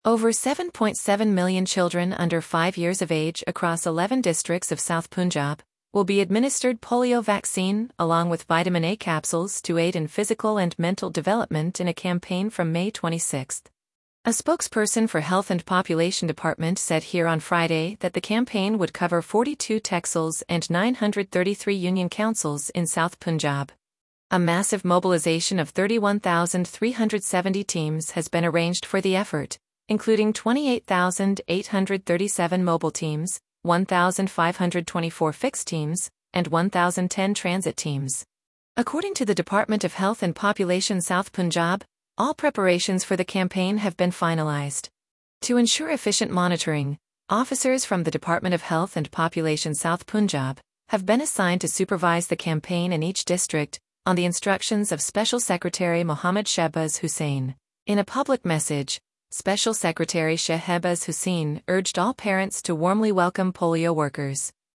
Over 7.7 million children under 5 years of age across 11 districts of South Punjab will be administered polio vaccine along with vitamin A capsules to aid in physical and mental development in a campaign from May 26. A spokesperson for Health and Population Department said here on Friday that the campaign would cover 42 tehsils and 933 union councils in South Punjab. A massive mobilization of 31,370 teams has been arranged for the effort, including 28,837 mobile teams, 1,524 fixed teams, and 1,010 transit teams. According to the Department of Health and Population South Punjab, all preparations for the campaign have been finalized. To ensure efficient monitoring, officers from the Department of Health and Population South Punjab have been assigned to supervise the campaign in each district, on the instructions of Special Secretary Mohammad Shehbaz Hussain. In a public message, Special Secretary Shehbaz Hussain urged all parents to warmly welcome polio workers.